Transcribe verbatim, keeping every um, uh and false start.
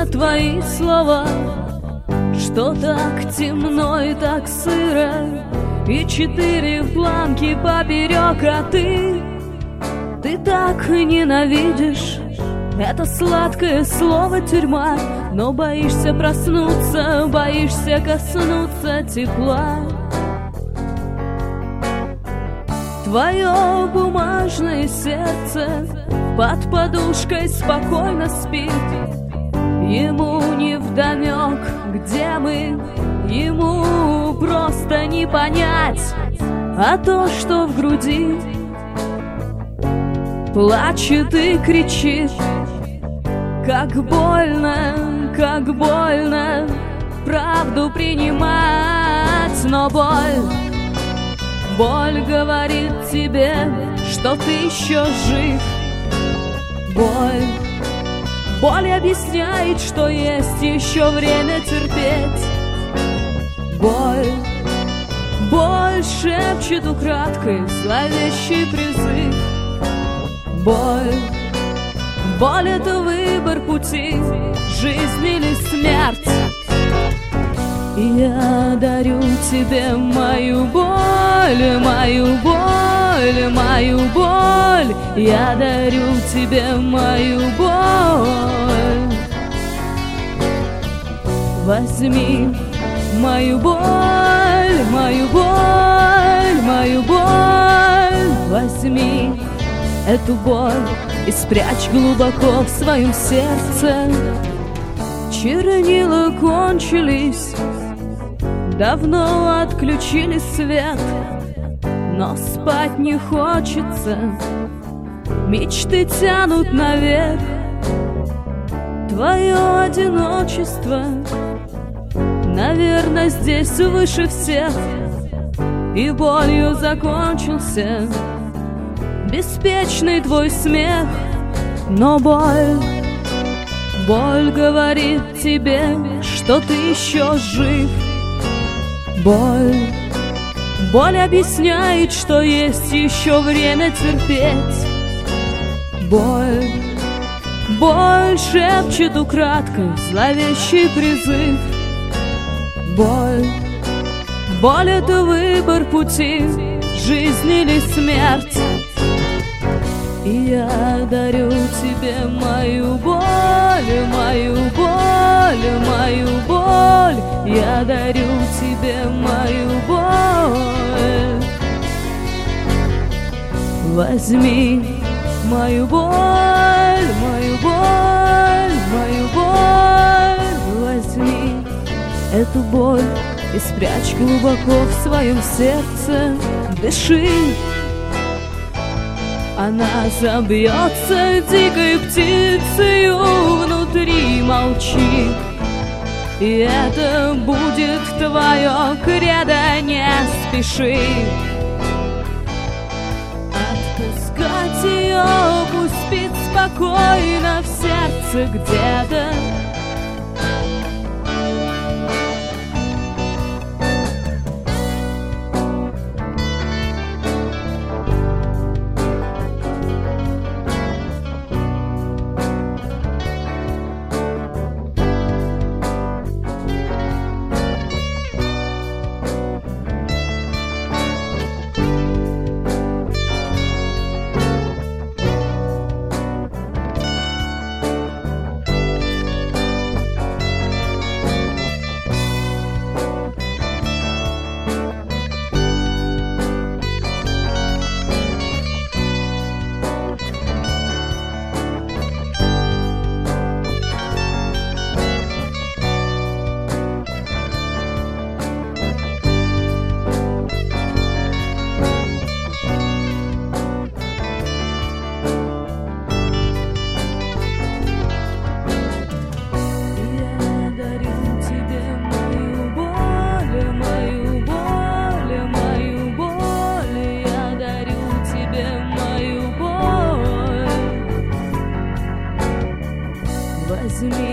твои слова, что так темно и так сыро, и четыре планки поперек, а ты, ты так ненавидишь это сладкое слово тюрьма, но боишься проснуться, боишься коснуться тепла. Твое бумажное сердце под подушкой спокойно спит. Ему невдомек, где мы, ему просто не понять, а то, что в груди плачет и кричит. Как больно, как больно правду принимать, но боль, боль говорит тебе, что ты еще жив. Боль, боль объясняет, что есть еще время терпеть. Боль, боль шепчет украдкой зловещий призыв. Боль, боль — это выбор пути, жизнь или смерть. И я дарю тебе мою боль, мою боль, мою боль. Я дарю тебе мою боль. Возьми мою боль, мою боль, мою боль. Возьми эту боль и спрячь глубоко в своем сердце. Чернила кончились, давно отключили свет, но спать не хочется, мечты тянут наверх. Твое одиночество, наверное, здесь выше всех, и болью закончился беспечный твой смех. Но боль, боль говорит тебе, что ты еще жив. Боль, боль объясняет, что есть еще время терпеть. Боль, боль шепчет украдкой зловещий призыв. Боль, боль — это выбор пути, жизнь или смерть. И я дарю тебе мою боль, мою боль, мою боль. Я дарю тебе мою боль. Возьми мою боль, мою боль, мою боль. Возьми эту боль и спрячь глубоко в своем сердце. Дыши, она забьется дикой птицею внутри, молчи. И это будет твое кредо, не спеши отпускать ее, пусть спит спокойно в сердце где-то. Возьми